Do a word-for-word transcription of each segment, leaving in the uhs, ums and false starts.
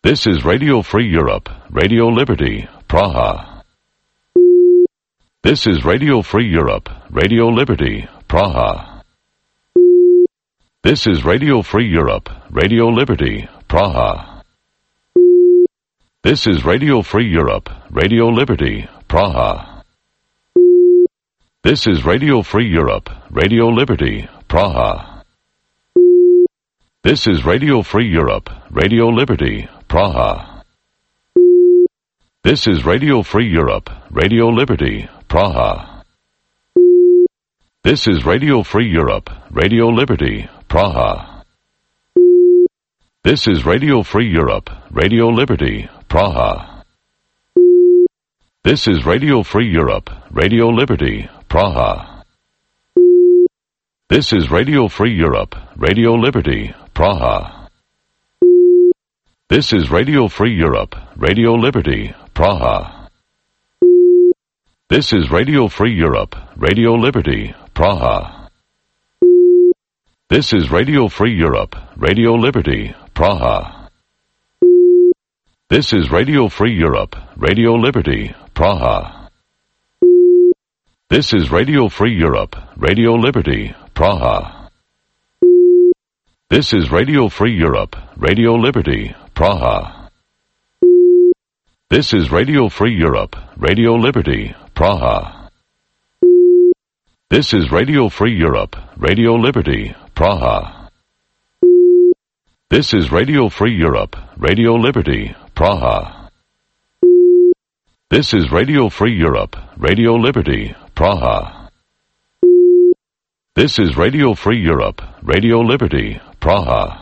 This is Radio Free Europe, Radio Liberty, Praha. This is Radio Free Europe, Radio Liberty, Praha. This is Radio Free Europe, Radio Liberty, Praha. This is Radio Free Europe, Radio Liberty, Praha. This is Radio Free Europe, Radio Liberty, Praha. This is Radio Free Europe, Radio Liberty, Praha. This is Radio Free Europe, Radio Liberty, Praha. This is Radio Free Europe, Radio Liberty, Praha. This is Radio Free Europe, Radio Liberty, Praha. This is Radio Free Europe, Radio Liberty, Praha. This is Radio Free Europe, Radio Liberty, Praha. This is Radio Free Europe, Radio Liberty, Praha. This is Radio Free Europe, Radio Liberty, Praha. This is Radio Free Europe, Radio Liberty, Praha. This is Radio Free Europe, Radio Liberty, Praha. This is Radio Free Europe, Radio Liberty, Praha. This is Radio Free Europe, Radio Liberty, Praha. This is Radio Free Europe, Radio Liberty, Praha. This is Radio Free Europe, Radio Liberty, Praha. This is Radio Free Europe, Radio Liberty, Praha. This is Radio Free Europe, Radio Liberty, Praha. This is Radio Free Europe, Radio Liberty, Praha.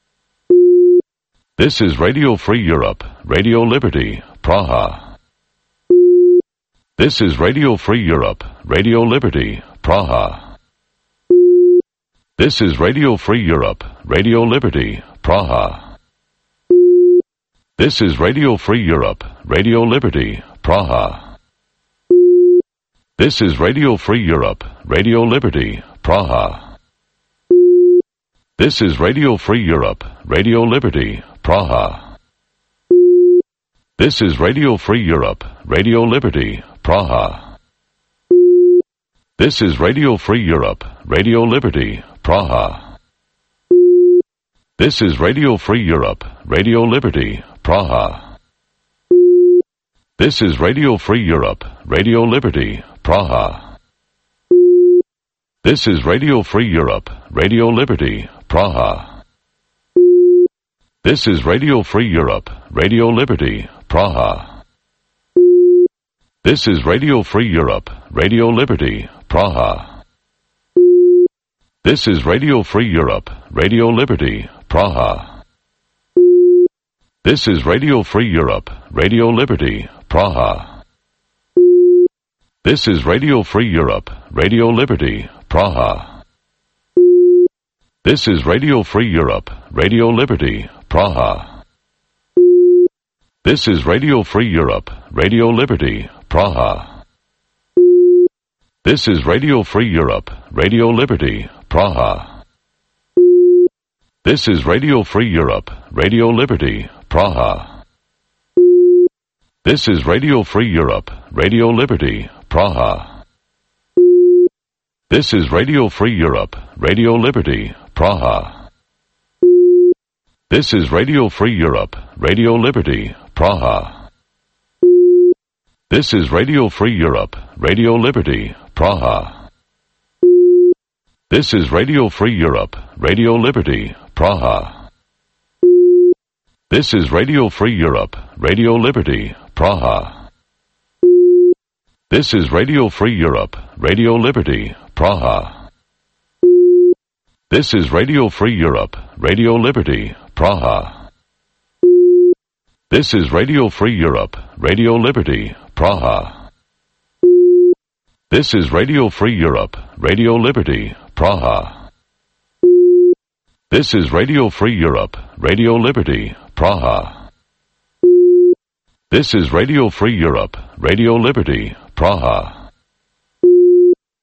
This is Radio Free Europe, Radio Liberty, Praha. This is Radio Free Europe, Radio Liberty, Praha. This is Radio Free Europe, Radio Liberty, Praha. This is Radio Free Europe, Radio Liberty, Praha. This is Radio Free Europe, Radio Liberty, Praha. This is Radio Free Europe, Radio Liberty, Praha. This is Radio Free Europe, Radio Liberty, Praha. This is Radio Free Europe, Radio Liberty, Praha. This is Radio Free Europe, Radio Liberty, Praha. This is Radio Free Europe, Radio Liberty, Praha. This is Radio Free Europe, Radio Liberty, Praha. This is Radio Free Europe, Radio Liberty, Praha. This is Radio Free Europe, Radio Liberty, Praha. This is Radio Free Europe, Radio Liberty, Praha. This is Radio Free Europe, Radio Liberty, Praha. This is Radio Free Europe, Radio Liberty, Praha. This is Radio Free Europe, Radio Liberty, Praha. This is Radio Free Europe, Radio Liberty, Praha. This is Radio Free Europe, Radio Liberty, Praha. This is Radio Free Europe, Radio Liberty, Praha. This is Radio Free Europe, Radio Liberty, Praha. This is Radio Free Europe, Radio Liberty, Praha. This is Radio Free Europe, Radio Liberty, Praha. This is Radio Free Europe, Radio Liberty, Praha. This is Radio Free Europe, Radio Liberty, Praha. This is Radio Free Europe, Radio Liberty, Praha. This is Radio Free Europe, Radio Liberty, Praha. This is Radio Free Europe, Radio Liberty, Praha. This is Radio Free Europe, Radio Liberty, Praha. This is Radio Free Europe, Radio Liberty, Praha. This is Radio Free Europe, Radio Liberty, Praha. This is Radio Free Europe, Radio Liberty, Praha.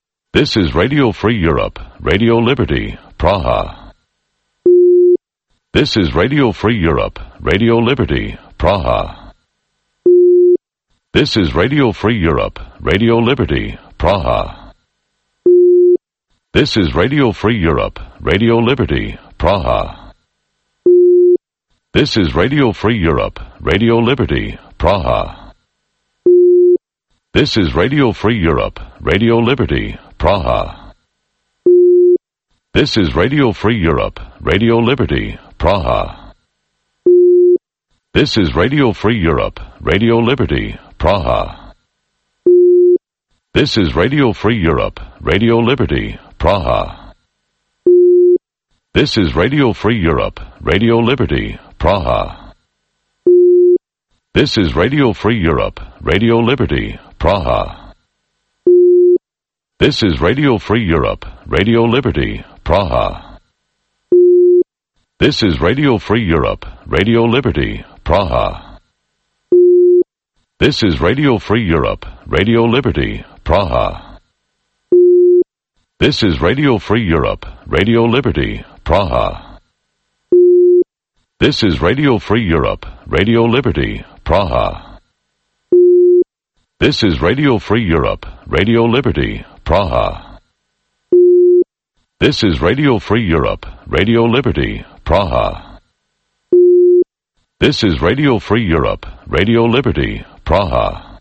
This is Radio Free Europe, Radio Liberty, Praha. This is Radio Free Europe, Radio Liberty, Praha. This is Radio Free Europe, Radio Liberty, Praha. This is Radio Free Europe, Radio Liberty, Praha. This is Radio Free Europe, Radio Liberty, Praha. This is Radio Free Europe, Radio Liberty, Praha. This is Radio Free Europe, Radio Liberty, Praha. This is Radio Free Europe, Radio Liberty, Praha. This is Radio Free Europe, Radio Liberty, Praha. This is Radio Free Europe, Radio Liberty, Praha. This is Radio Free Europe, Radio Liberty, Praha. This is Radio Free Europe, Radio Liberty, Praha. This is Radio Free Europe, Radio Liberty, Praha. This is Radio Free Europe, Radio Liberty, Praha. This is Radio Free Europe, Radio Liberty, Praha. This is Radio Free Europe, Radio Liberty, Praha. This is Radio Free Europe, Radio Liberty, Praha. This is Radio Free Europe, Radio Liberty, Praha. This is Radio Free Europe, Radio Liberty, Praha.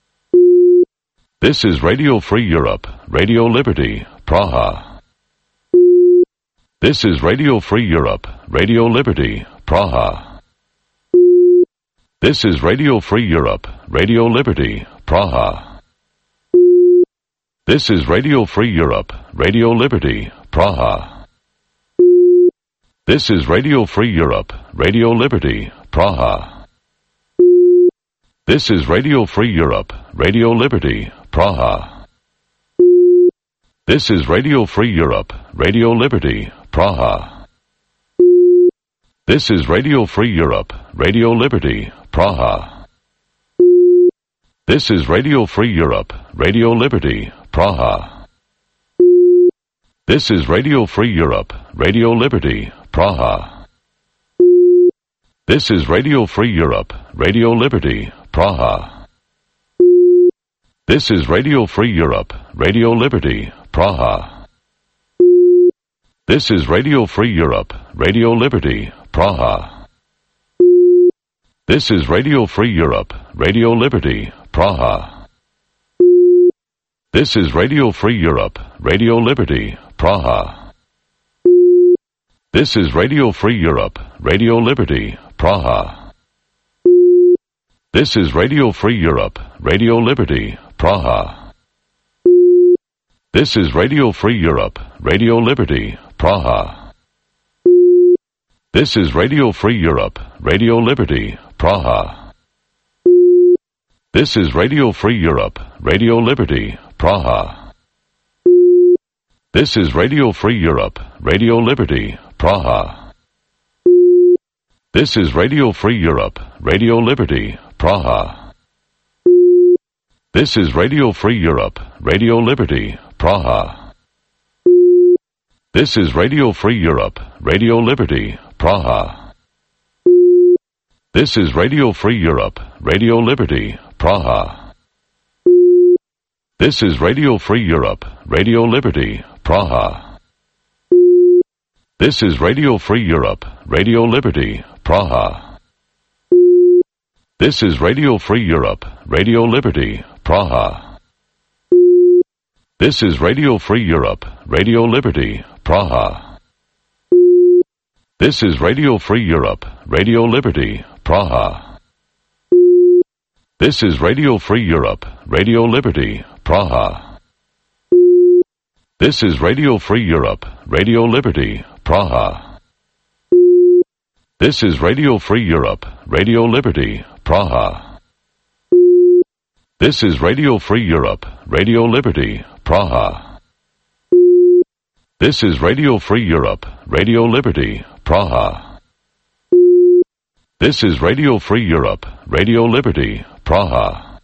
This is Radio Free Europe, Radio Liberty, Praha. This is Radio Free Europe, Radio Liberty, Praha. This is Radio Free Europe, Radio Liberty, Praha. This is Radio Free Europe, Radio Liberty, Praha. This is Radio Free Europe, Radio Liberty, Praha. This is Radio Free Europe, Radio Liberty, Praha. This is Radio Free Europe, Radio Liberty, Praha. This is Radio Free Europe, Radio Liberty, Praha. This is Radio Free Europe, Radio Liberty, Praha. This is Radio Free Europe, Radio Liberty, Praha. This is Radio Free Europe, Radio Liberty, Praha. This is Radio Free Europe, Radio Liberty, Praha. This is Radio Free Europe, Radio Liberty, Praha. This is Radio Free Europe, Radio Liberty, Praha. This is Radio Free Europe, Radio Liberty, Praha. This is Radio Free Europe, Radio Liberty, Praha. This is Radio Free Europe, Radio Liberty, Praha. This is Radio Free Europe, Radio Liberty, Praha. This is Radio Free Europe, Radio Liberty, Praha. This is Radio Free Europe, Radio Liberty, Praha. This is Radio Free Europe, Radio Liberty, Praha. This is Radio Free Europe, Radio Liberty, Praha. This is Radio Free Europe, Radio Liberty, Praha. This is Radio Free Europe, Radio Liberty, Praha. This is Radio Free Europe, Radio Liberty, Praha. This is Radio Free Europe, Radio Liberty, Praha. This is Radio Free Europe, Radio Liberty, Praha. This is Radio Free Europe, Radio Liberty, Praha. This is Radio Free Europe, Radio Liberty, Praha. This is Radio Free Europe, Radio Liberty, Praha. This is Radio Free Europe, Radio Liberty, Praha. This is Radio Free Europe, Radio Liberty, Praha. This is Radio Free Europe, Radio Liberty, Praha. This is Radio Free Europe, Radio Liberty, Praha. This is Radio Free Europe, Radio Liberty, Praha. This is Radio Free Europe, Radio Liberty, Praha.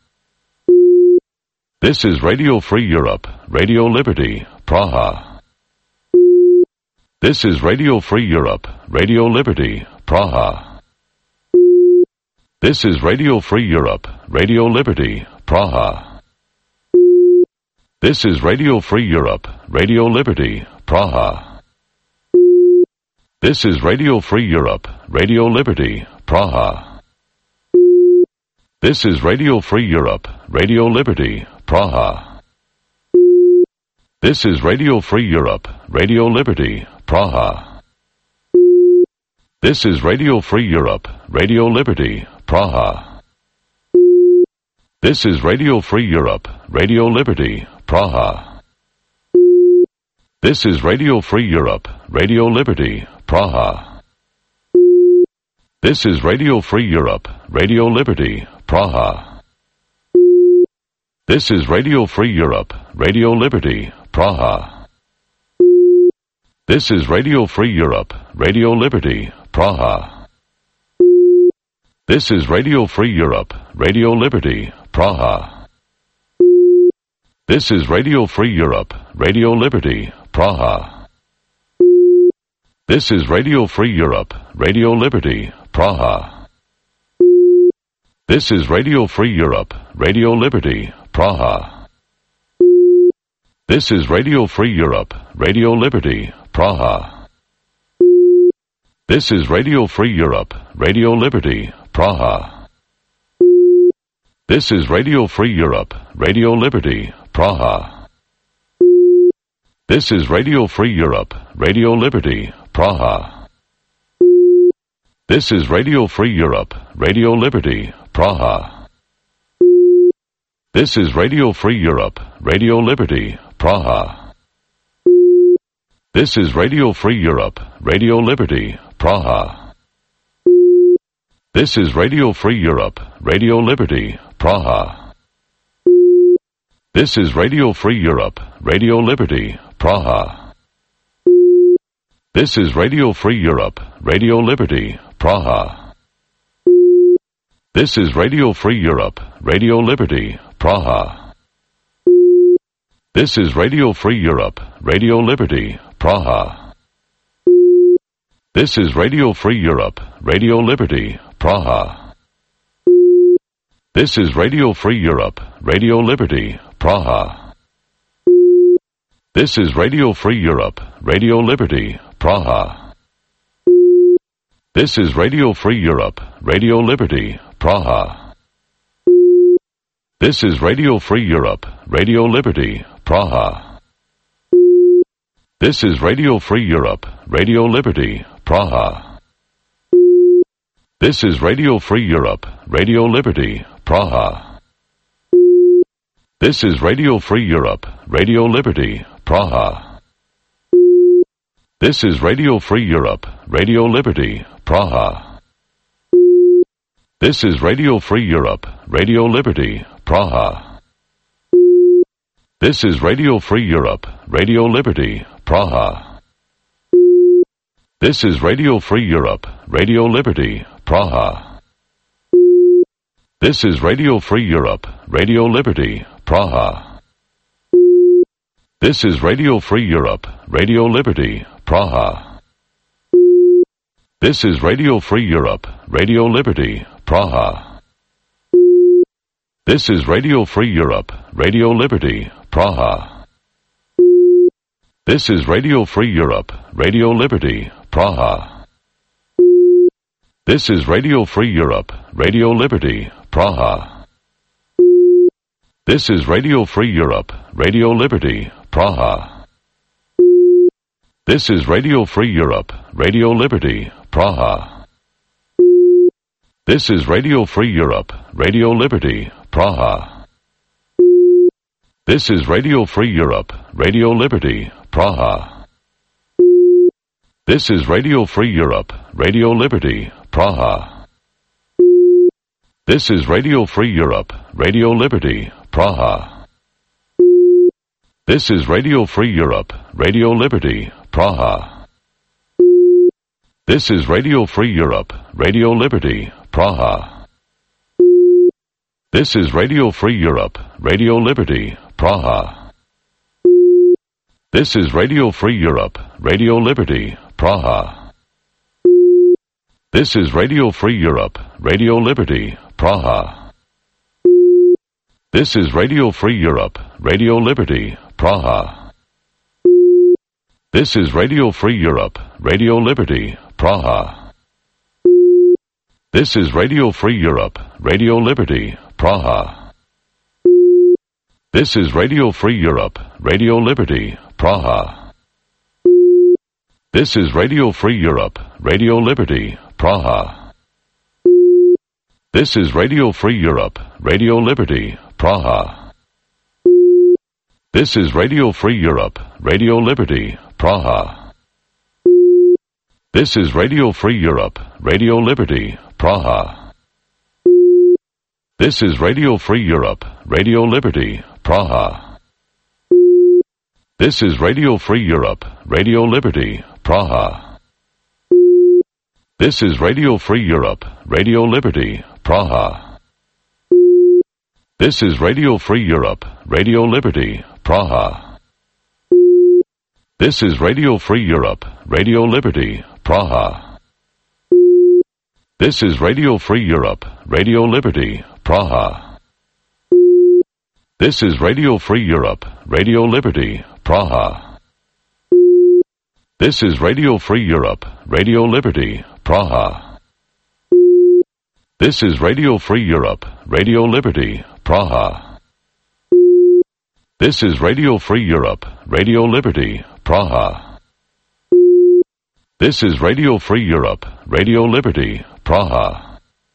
This is Radio Free Europe, Radio Liberty, Praha. This is Radio Free Europe, Radio Liberty, Praha. This is Radio Free Europe, Radio Liberty, Praha. This is Radio Free Europe, Radio Liberty, Praha. This is Radio Free Europe, Radio Liberty, Praha. This is Radio Free Europe, Radio Liberty, Praha. This is Radio Free Europe, Radio Liberty, Praha. This is Radio Free Europe, Radio Liberty, Praha. This is Radio Free Europe, Radio Liberty, Praha. This is Radio Free Europe, Radio Liberty, Praha. This is Radio Free Europe, Radio Liberty, Praha. This is Radio Free Europe, Radio Liberty, Praha. This is Radio Free Europe, Radio Liberty, Praha. This is Radio Free Europe, Radio Liberty, Praha. This is Radio Free Europe, Radio Liberty, Praha. This is Radio Free Europe, Radio Liberty, Praha. This is Radio Free Europe, Radio Liberty, Praha. This is Radio Free Europe, Radio Liberty, Praha. This is Radio Free Europe, Radio Liberty, Praha. This is Radio Free Europe, Radio Liberty, Praha. This is Radio Free Europe, Radio Liberty, Praha. This is Radio Free Europe, Radio Liberty, Praha. This is Radio Free Europe, Radio Liberty, Praha. This is Radio Free Europe, Radio Liberty, Praha. This is Radio Free Europe, Radio Liberty, Praha. This is Radio Free Europe, Radio Liberty, Praha. This is Radio Free Europe, Radio Liberty, Praha. This is Radio Free Europe, Radio Liberty, Praha. This is Radio Free Europe, Radio Liberty, Praha. This is Radio Free Europe, Radio Liberty, Praha. This is Radio Free Europe, Radio Liberty, Praha. This is Radio Free Europe, Radio Liberty, Praha. This is Radio Free Europe, Radio Liberty, Praha. This is Radio Free Europe, Radio Liberty, Praha. This is Radio Free Europe, Radio Liberty, Praha. This is Radio Free Europe, Radio Liberty, Praha. This is Radio Free Europe, Radio Liberty, Praha. This is Radio Free Europe, Radio Liberty, Praha. This is Radio Free Europe, Radio Liberty, Praha. This is Radio Free Europe, Radio Liberty, Praha. This is Radio Free Europe, Radio Liberty, Praha. This is Radio Free Europe, Radio Liberty, Praha. This is Radio Free Europe, Radio Liberty, Praha. This is Radio Free Europe, Radio Liberty, Praha. This is Radio Free Europe, Radio Liberty, Praha. This is Radio Free Europe, Radio Liberty, Praha. This is Radio Free Europe, Radio Liberty, Praha. This is Radio Free Europe, Radio Liberty, Praha. This is Radio Free Europe, Radio Liberty, Praha. This is Radio Free Europe, Radio Liberty, Praha. This is Radio Free Europe, Radio Liberty, Praha. This is Radio Free Europe, Radio Liberty, Praha. This is Radio Free Europe, Radio Liberty, Praha. This is Radio Free Europe, Radio Liberty, Praha. This is Radio Free Europe, Radio Liberty, Praha. This is Radio Free Europe, Radio Liberty, Praha. This is Radio Free Europe, Radio Liberty, Praha. This is Radio Free Europe, Radio Liberty, Praha. This is Radio Free Europe, Radio Liberty, Praha. This is Radio Free Europe, Radio Liberty, Praha. This is Radio Free Europe, Radio Liberty, Praha. This is Radio Free Europe, Radio Liberty, Praha. This is Radio Free Europe, Radio Liberty, Praha. This is Radio Free Europe, Radio Liberty, Praha. This is Radio Free Europe, Radio Liberty, Praha. This is Radio Free Europe, Radio Liberty, Praha. This is Radio Free Europe, Radio Liberty, Praha. This is Radio Free Europe, Radio Liberty, Praha. This is Radio Free Europe, Radio Liberty, Praha. This is Radio Free Europe, Radio Liberty, Praha. This is Radio Free Europe, Radio Liberty, Praha. This is Radio Free Europe, Radio Liberty, Praha. This is Radio Free Europe, Radio Liberty, Praha. This is Radio Free Europe, Radio Liberty, Praha. This is Radio Free Europe, Radio Liberty, Praha. This is Radio Free Europe, Radio Liberty, Praha. This is Radio Free Europe, Radio Liberty, Praha.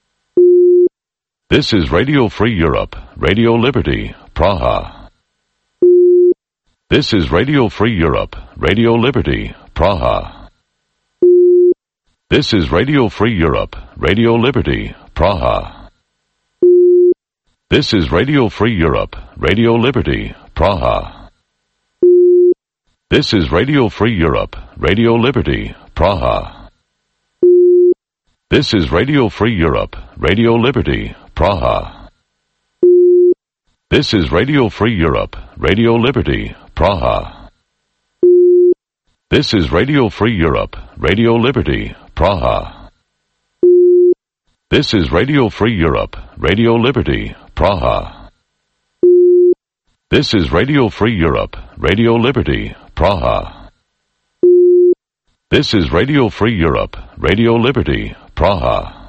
This is Radio Free Europe, Radio Liberty, Praha. This is Radio Free Europe, Radio Liberty, Praha. This is Radio Free Europe, Radio Liberty, Praha. This is Radio Free Europe, Radio Liberty, Praha. This is Radio Free Europe, Radio Liberty, Praha. This is Radio Free Europe, Radio Liberty, Praha. This is Radio Free Europe, Radio Liberty, Praha. This is Radio Free Europe, Radio Liberty, Praha. This is Radio Free Europe, Radio Liberty, Praha. This is Radio Free Europe, Radio Liberty, Praha. This is Radio Free Europe, Radio Liberty, Praha.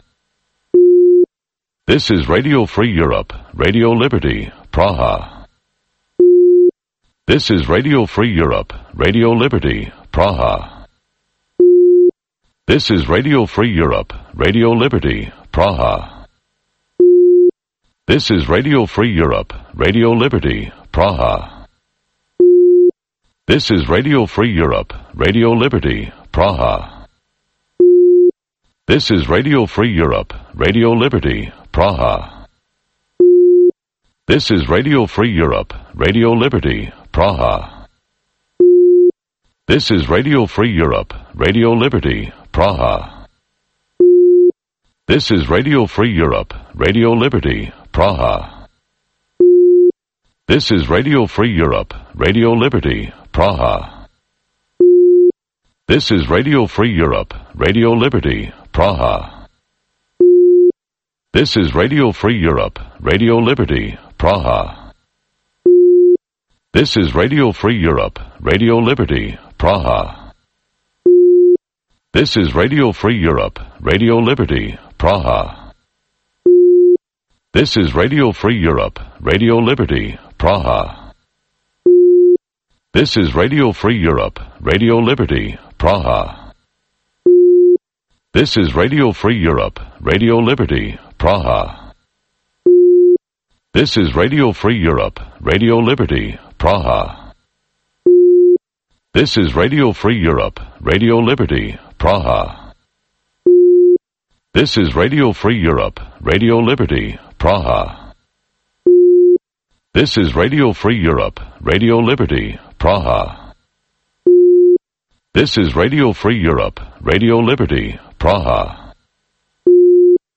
This is Radio Free Europe, Radio Liberty, Praha. This is Radio Free Europe, Radio Liberty, Praha. This is Radio Free Europe, Radio Liberty, Praha. This is Radio Free Europe, Radio Liberty, Praha. This is Radio Free Europe, Radio Liberty, Praha. This is Radio Free Europe, Radio Liberty, Praha. This is Radio Free Europe, Radio Liberty, Praha. This is Radio Free Europe, Radio Liberty, Praha. This is Radio Free Europe, Radio Liberty, Praha. This is Radio Free Europe, Radio Liberty, Praha. This is Radio Free Europe, Radio Liberty, Praha. This is Radio Free Europe, Radio Liberty, Praha. This is Radio Free Europe, Radio Liberty, Praha. This is Radio Free Europe, Radio Liberty, Praha. This is Radio Free Europe, Radio Liberty, Praha. This is Radio Free Europe, Radio Liberty, Praha. This is Radio Free Europe, Radio Liberty, Praha. This is Radio Free Europe, Radio Liberty, Praha. This is Radio Free Europe, Radio Liberty, Praha. This is Radio Free Europe, Radio Liberty, Praha. This is Radio Free Europe, Radio Liberty, Praha. This is Radio Free Europe, Radio Liberty, Praha.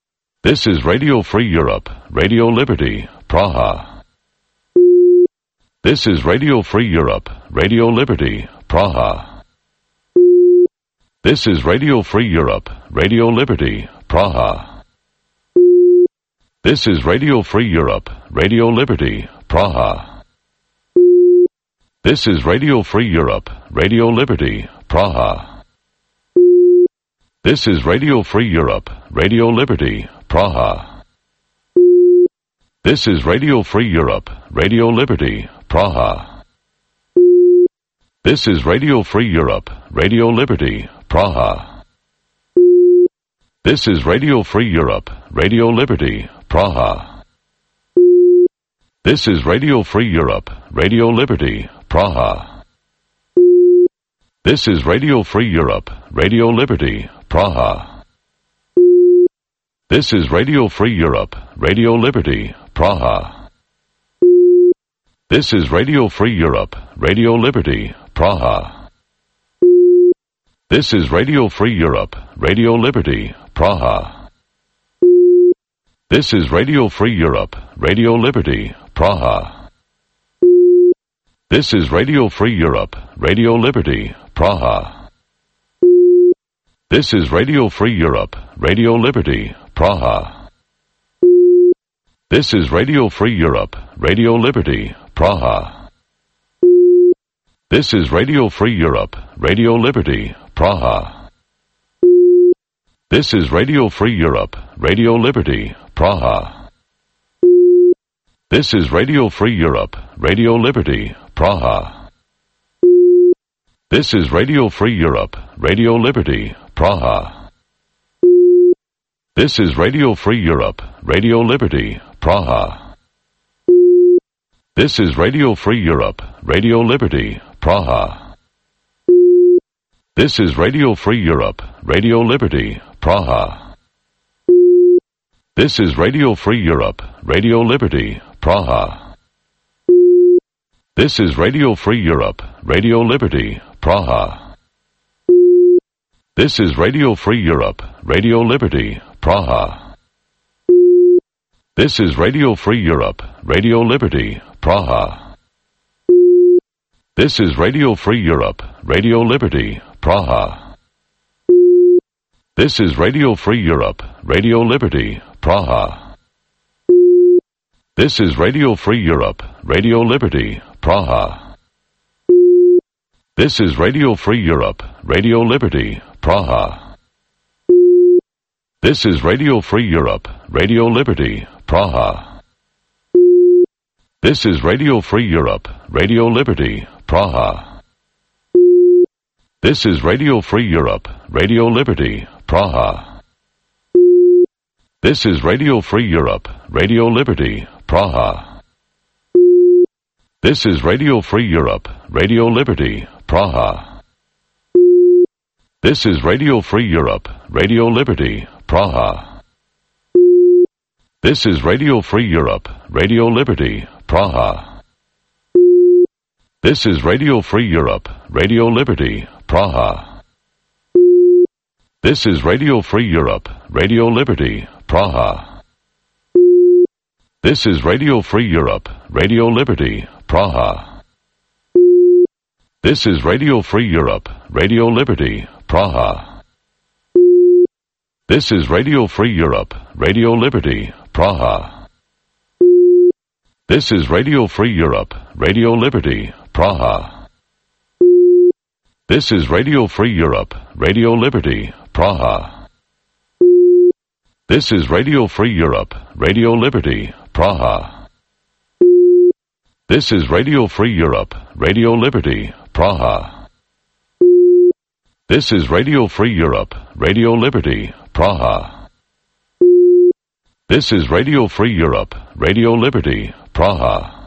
This is Radio Free Europe, Radio Liberty, Praha. This is Radio Free Europe, Radio Liberty, Praha. This is Radio Free Europe, Radio Liberty, Praha. This is Radio Free Europe, Radio Liberty, Praha. This is Radio Free Europe, Radio Liberty, Praha. This is Radio Free Europe, Radio Liberty, Praha. This is Radio Free Europe, Radio Liberty, Praha. This is Radio Free Europe, Radio Liberty, Praha. This is Radio Free Europe, Radio Liberty, Praha. This is Radio Free Europe, Radio Liberty, Praha. This is Radio Free Europe, Radio Liberty, Praha. This is Radio Free Europe, Radio Liberty, Praha. This is Radio Free Europe, Radio Liberty, Praha. This is Radio Free Europe, Radio Liberty, Praha. This is Radio Free Europe, Radio Liberty, Praha. This is Radio Free Europe, Radio Liberty, Praha. This is Radio Free Europe, Radio Liberty, Praha. This is Radio Free Europe, Radio Liberty, Praha. This is Radio Free Europe, Radio Liberty, Praha. This is Radio Free Europe, Radio Liberty, Praha. This is Radio Free Europe, Radio Liberty, Praha. This is Radio Free Europe, Radio Liberty, Praha. This is Radio Free Europe, Radio Liberty, Praha. This is Radio Free Europe, Radio Liberty, Praha. This is Radio Free Europe, Radio Liberty, Praha. This is Radio Free Europe, Radio Liberty, Praha. This is Radio Free Europe, Radio Liberty, Praha. This is Radio Free Europe, Radio Liberty, Praha. This is Radio Free Europe, Radio Liberty, Praha. This is Radio Free Europe, Radio Liberty, Praha. This is Radio Free Europe, Radio Liberty, Praha. This is Radio Free Europe, Radio Liberty, Praha. This is Radio Free Europe, Radio Liberty, Praha. This is Radio Free Europe, Radio Liberty, Praha. This is Radio Free Europe, Radio Liberty, Praha. This is Radio Free Europe, Radio Liberty, Praha. This is Radio Free Europe, Radio Liberty, Praha. This is Radio Free Europe, Radio Liberty, Praha. This is Radio Free Europe, Radio Liberty, Praha. This is Radio Free Europe, Radio Liberty, Praha. This is Radio Free Europe, Radio Liberty, Praha. This is Radio Free Europe, Radio Liberty, Praha. This is Radio Free Europe, Radio Liberty, Praha. This is Radio Free Europe, Radio Liberty, Praha. This is Radio Free Europe, Radio Liberty, Praha. This is Radio Free Europe, Radio Liberty, Praha. This is Radio Free Europe, Radio Liberty, Praha. This is Radio Free Europe, Radio Liberty, Praha. This is Radio Free Europe, Radio Liberty, Praha. This is Radio Free Europe, Radio Liberty, Praha. This is Radio Free Europe, Radio Liberty, Praha.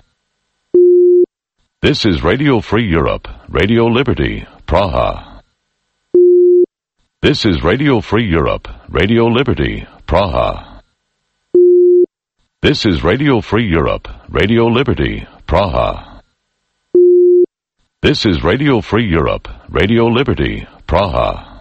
This is Radio Free Europe, Radio Liberty, Praha. This is Radio Free Europe, Radio Liberty, Praha. This is Radio Free Europe, Radio Liberty, Praha. This is Radio Free Europe, Radio Liberty, Praha.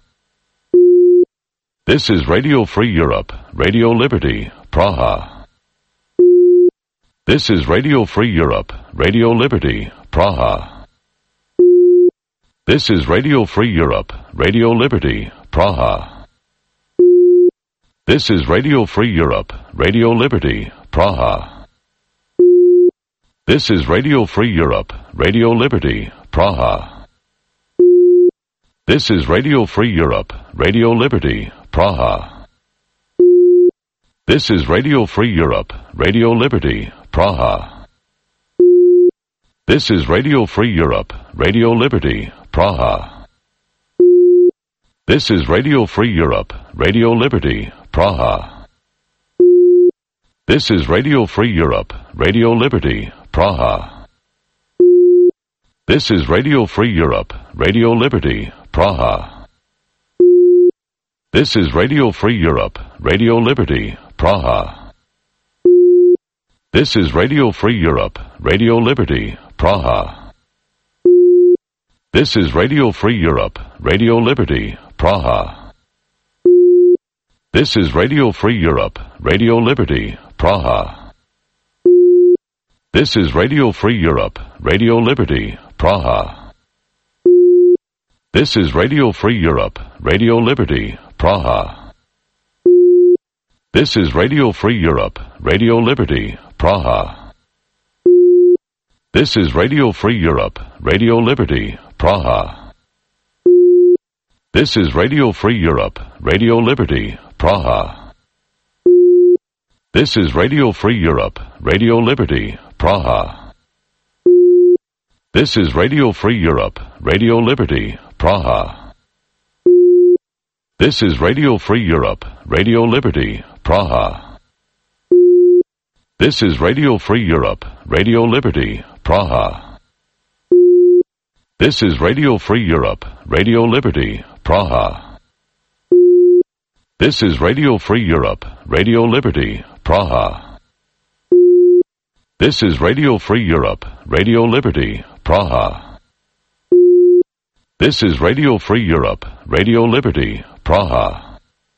This is Radio Free Europe, Radio Liberty, Praha. This is Radio Free Europe, Radio Liberty, Praha. This is Radio Free Europe, Radio Liberty, Praha. This is Radio Free Europe, Radio Liberty, Praha. This is Radio Free Europe, Radio Liberty, Praha. This is Radio Free Europe, Radio Liberty, Praha. This is Radio Free Europe, Radio Liberty, Praha. This is Radio Free Europe, Radio Liberty, Praha. This is Radio Free Europe, Radio Liberty, Praha. This is Radio Free Europe, Radio Liberty, Praha. This is Radio Free Europe, Radio Liberty, Praha. This is Radio Free Europe, Radio Liberty, Praha. This is Radio Free Europe, Radio Liberty, Praha. This is Radio Free Europe, Radio Liberty, Praha. This is Radio Free Europe, Radio Liberty, Praha. This is Radio Free Europe, Radio Liberty, Praha. This is Radio Free Europe, Radio Liberty, Praha. This is Radio Free Europe, Radio Liberty, Praha. This is Radio Free Europe, Radio Liberty, Praha. This is Radio Free Europe, Radio Liberty, Praha. This is Radio Free Europe, Radio Liberty, Praha. This is Radio Free Europe, Radio Liberty, Praha. This is Radio Free Europe, Radio Liberty, Praha. This is Radio Free Europe, Radio Liberty, Praha. This is Radio Free Europe, Radio Liberty, Praha. This is Radio Free Europe, Radio Liberty, Praha. This is Radio Free Europe, Radio Liberty, Praha. This is Radio Free Europe, Radio Liberty, Praha.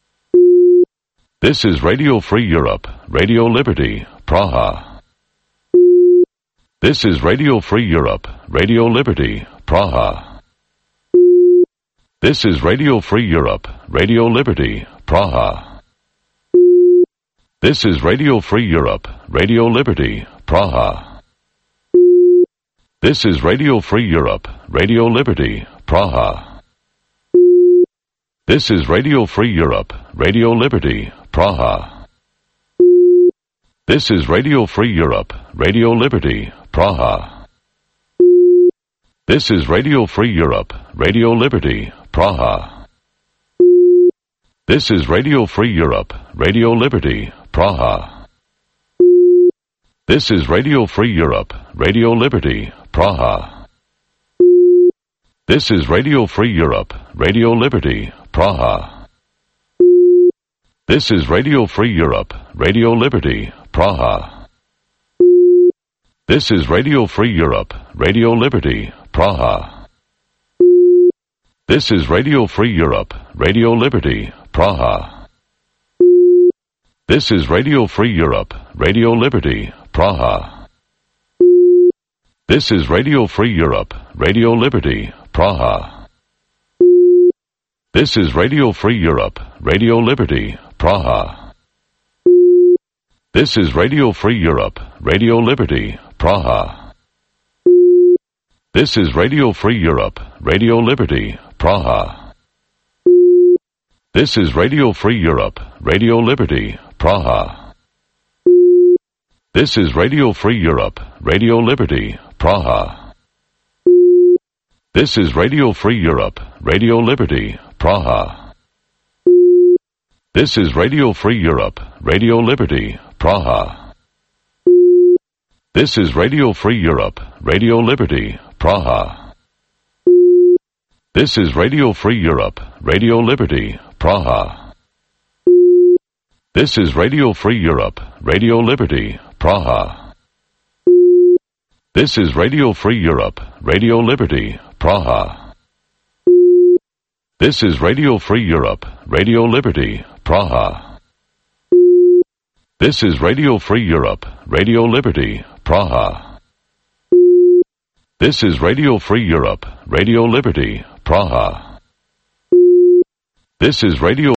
This is Radio Free Europe, Radio Liberty, Praha. This is Radio Free Europe, Radio Liberty, Praha. This is Radio Free Europe, Radio Liberty, Praha. This is Radio Free Europe, Radio Liberty, Praha. This is Radio Free Europe, Radio Liberty, Praha. This is Radio Free Europe, Radio Liberty, Praha. This is Radio Free Europe, Radio Liberty, Praha. This is Radio Free Europe, Radio Liberty, Praha. This is Radio Free Europe, Radio Liberty, Praha. This is Radio Free Europe, Radio Liberty, Praha. This is Radio Free Europe, Radio Liberty, Praha. This is Radio Free Europe, Radio Liberty, Praha. This is Radio Free Europe, Radio Liberty, Praha. This is Radio Free Europe, Radio Liberty, Praha. This is Radio Free Europe, Radio Liberty, Praha. This is Radio Free Europe, Radio Liberty, Praha. This is Radio Free Europe, Radio Liberty, Praha. This is Radio Free Europe, Radio Liberty, Praha. This is Radio Free Europe, Radio Liberty, Praha. This is Radio Free Europe, Radio Liberty, Praha. This is Radio Free Europe, Radio Liberty, Praha. This is Radio Free Europe, Radio Liberty, Praha. This is Radio Free Europe, Radio Liberty, Praha. This is Radio Free Europe, Radio Liberty, Praha. This is Radio Free Europe, Radio Liberty, Praha. This is Radio Free Europe, Radio Liberty, Praha. This is Radio Free Europe, Radio Liberty, Praha. This is Radio Free Europe, Radio Liberty, Praha. This is Radio Free Europe, Radio Liberty, Praha. This is Radio Free Europe, Radio Liberty, Praha. This is Radio